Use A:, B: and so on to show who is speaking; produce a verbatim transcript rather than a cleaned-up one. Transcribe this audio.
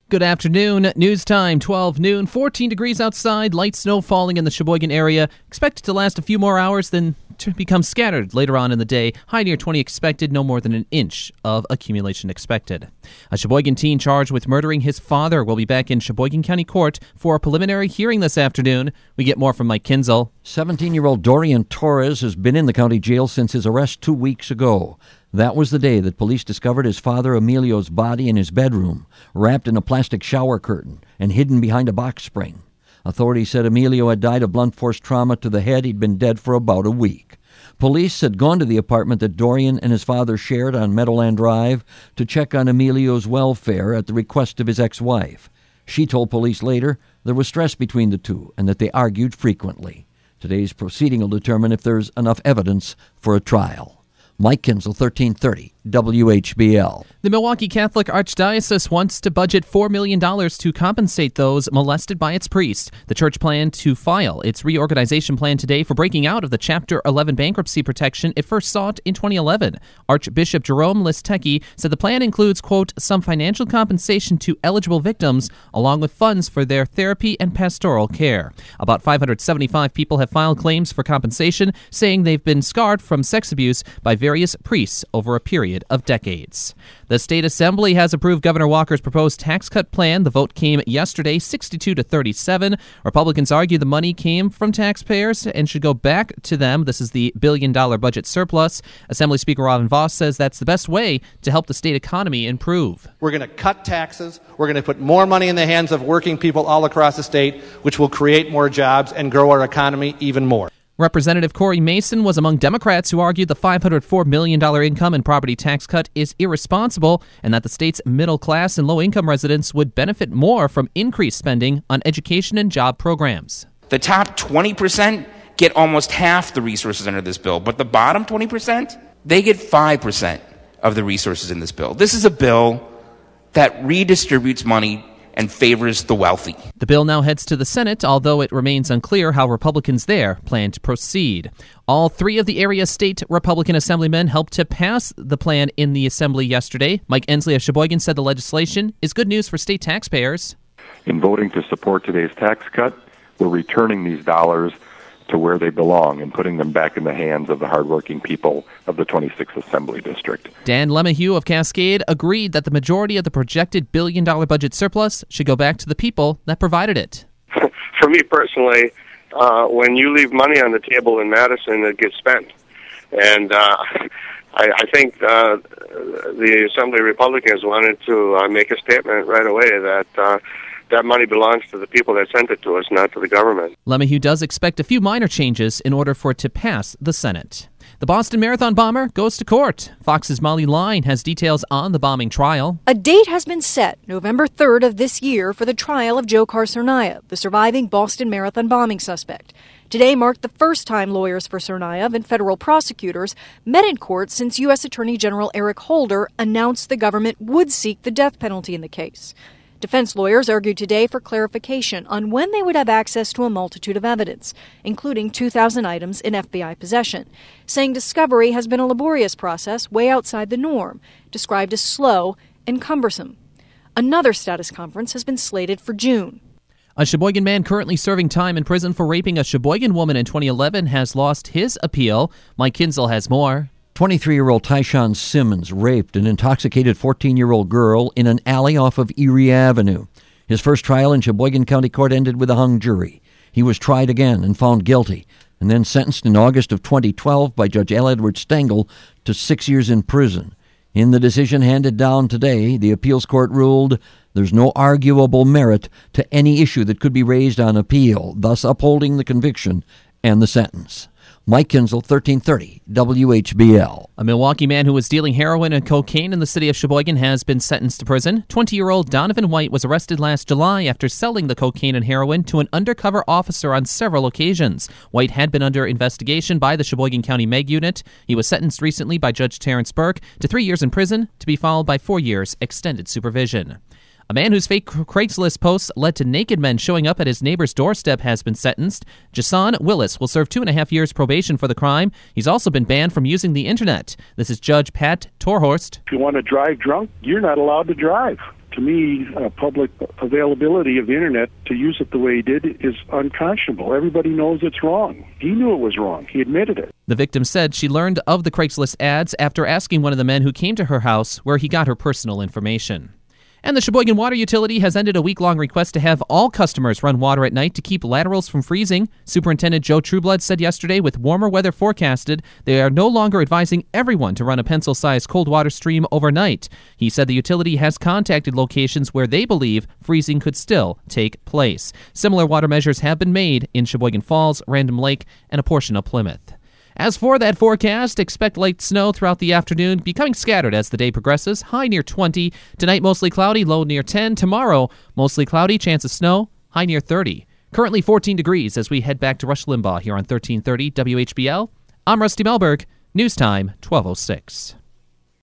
A: Good afternoon. News time, twelve noon, fourteen degrees outside, light snow falling in the Sheboygan area. Expected to last a few more hours, then to become scattered later on in the day. High near twenty expected, no more than an inch of accumulation expected. A Sheboygan teen charged with murdering his father will be back in Sheboygan County Court for a preliminary hearing this afternoon. We get more from Mike Kinzel.
B: seventeen-year-old Dorian Torres has been in the county jail since his arrest two weeks ago. That was the day that police discovered his father Emilio's body in his bedroom, wrapped in a plastic shower curtain and hidden behind a box spring. Authorities said Emilio had died of blunt force trauma to the head. He'd been dead for about a week. Police had gone to the apartment that Dorian and his father shared on Meadowland Drive to check on Emilio's welfare at the request of his ex-wife. She told police later there was stress between the two and that they argued frequently. Today's proceeding will determine if there's enough evidence for a trial. Mike Kinzel, thirteen thirty, W H B L.
A: The Milwaukee Catholic Archdiocese wants to budget four million dollars to compensate those molested by its priest. The church planned to file its reorganization plan today for breaking out of the Chapter eleven bankruptcy protection it first sought in twenty eleven. Archbishop Jerome Listecki said the plan includes, quote, some financial compensation to eligible victims, along with funds for their therapy and pastoral care. About five hundred seventy-five people have filed claims for compensation, saying they've been scarred from sex abuse by various priests over a period of decades. The state assembly has approved Governor Walker's proposed tax cut plan. The vote came yesterday, sixty-two to thirty-seven. Republicans argue the money came from taxpayers and should go back to them. This is the billion dollar budget surplus. Assembly Speaker Robin Vos says that's the best way to help the state economy improve.
C: We're going to cut taxes. We're going to put more money in the hands of working people all across the state, which will create more jobs and grow our economy even more.
A: Representative Corey Mason was among Democrats who argued the five hundred four million dollars income and property tax cut is irresponsible and that the state's middle class and low-income residents would benefit more from increased spending on education and job programs.
D: The top twenty percent get almost half the resources under this bill, but the bottom twenty percent, they get five percent of the resources in this bill. This is a bill that redistributes money and favors the wealthy.
A: The bill now heads to the Senate, although it remains unclear how Republicans there plan to proceed. All three of the area state Republican assemblymen helped to pass the plan in the assembly yesterday. Mike Ensley of Sheboygan said the legislation is good news for state taxpayers.
E: In voting to support today's tax cut, we're returning these dollars to where they belong and putting them back in the hands of the hardworking people of the twenty-sixth Assembly District.
A: Dan Lemahue of Cascade agreed that the majority of the projected billion-dollar budget surplus should go back to the people that provided it.
F: For me personally, uh, when you leave money on the table in Madison, it gets spent. And uh, I, I think uh, the Assembly Republicans wanted to uh, make a statement right away that uh, that money belongs to the people that sent it to us, not to the government.
A: Lemahue does expect a few minor changes in order for it to pass the Senate. The Boston Marathon bomber goes to court. Fox's Molly Line has details on the bombing trial.
G: A date has been set, November third of this year, for the trial of Dzhokhar Tsarnaev, the surviving Boston Marathon bombing suspect. Today marked the first time lawyers for Tsarnaev and federal prosecutors met in court since U S Attorney General Eric Holder announced the government would seek the death penalty in the case. Defense lawyers argued today for clarification on when they would have access to a multitude of evidence, including two thousand items in F B I possession, saying discovery has been a laborious process way outside the norm, described as slow and cumbersome. Another status conference has been slated for June.
A: A Sheboygan man currently serving time in prison for raping a Sheboygan woman in twenty eleven has lost his appeal. Mike Kinzel has more.
B: twenty-three-year-old Tyshawn Simmons raped an intoxicated fourteen-year-old girl in an alley off of Erie Avenue. His first trial in Sheboygan County Court ended with a hung jury. He was tried again and found guilty, and then sentenced in August of twenty twelve by Judge L. Edward Stengel to six years in prison. In the decision handed down today, the appeals court ruled there's no arguable merit to any issue that could be raised on appeal, thus upholding the conviction and the sentence. Mike Kinzel, thirteen thirty, W H B L.
A: A Milwaukee man who was dealing heroin and cocaine in the city of Sheboygan has been sentenced to prison. twenty-year-old Donovan White was arrested last July after selling the cocaine and heroin to an undercover officer on several occasions. White had been under investigation by the Sheboygan County Meg Unit. He was sentenced recently by Judge Terrence Burke to three years in prison, to be followed by four years extended supervision. A man whose fake Craigslist posts led to naked men showing up at his neighbor's doorstep has been sentenced. Jason Willis will serve two and a half years probation for the crime. He's also been banned from using the internet. This is Judge Pat Torhorst.
H: If you want to drive drunk, you're not allowed to drive. to me, uh, public availability of the internet to use it the way he did is unconscionable. Everybody knows it's wrong. He knew it was wrong. He admitted it.
A: The victim said she learned of the Craigslist ads after asking one of the men who came to her house where he got her personal information. And the Sheboygan Water Utility has ended a week-long request to have all customers run water at night to keep laterals from freezing. Superintendent Joe Trueblood said yesterday with warmer weather forecasted, they are no longer advising everyone to run a pencil-sized cold water stream overnight. He said the utility has contacted locations where they believe freezing could still take place. Similar water measures have been made in Sheboygan Falls, Random Lake, and a portion of Plymouth. As for that forecast, expect light snow throughout the afternoon, becoming scattered as the day progresses, high near twenty. Tonight, mostly cloudy, low near ten. Tomorrow, mostly cloudy, chance of snow, high near thirty. Currently fourteen degrees as we head back to Rush Limbaugh here on thirteen thirty W H B L. I'm Rusty Melberg, News Time, twelve oh six.